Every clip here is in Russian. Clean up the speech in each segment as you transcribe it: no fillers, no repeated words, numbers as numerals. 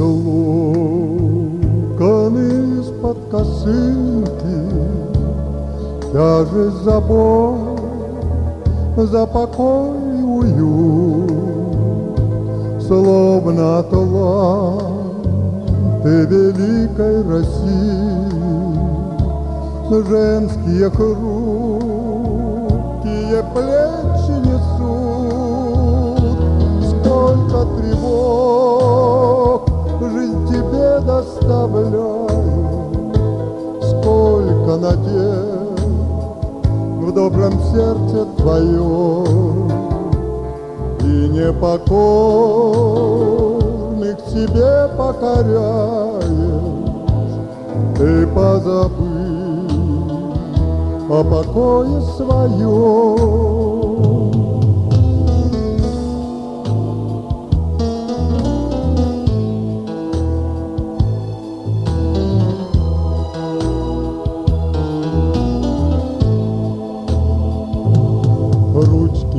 лукан из-под косынки, тяжесть забот за покой и уют, словно таланты великой России, женские хрупкие плечи несут. Сколько тревог жизнь тебе доставляет, сколько надежд в добром сердце твоем, и непокорных себе покоряешь. Ты позабыл о покое своем. Ручки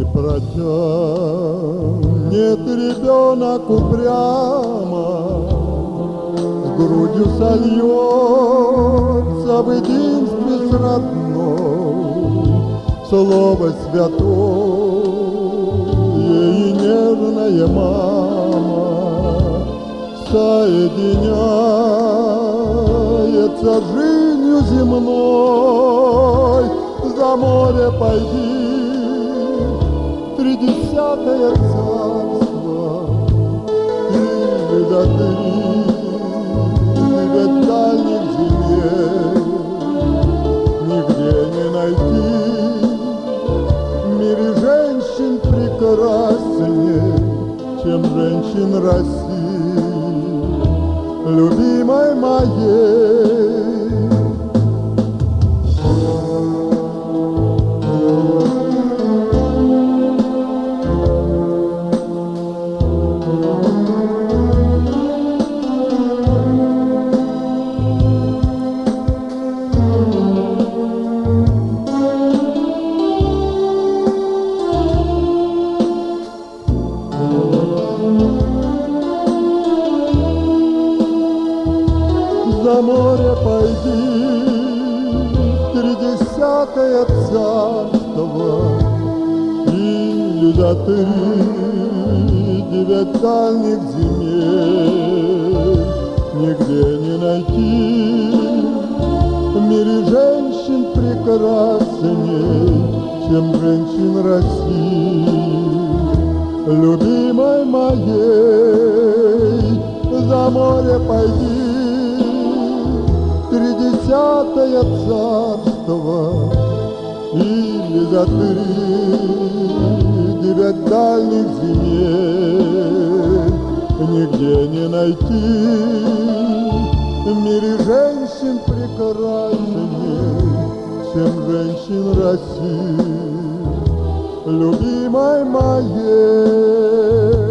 протянет ребенок упрямо, с грудью сольется в единстве с родной. Слово святое и нежная мама соединяется с жизнью земной. За море пойди, тридесятое царство, или за девять дальних земель. Нигде не найти в мире женщин прекраснее, чем женщин России, любимой моей. За море пойди, тридесятое царство, или за девять дальних земель. Нигде не найти в мире женщин прекрасней, чем женщин России, любимой моей. За море пойди, тридесятое царство, или за девять дальних земель. Нигде не найти в мире женщин прекрасней, чем женщин России, любимой моей.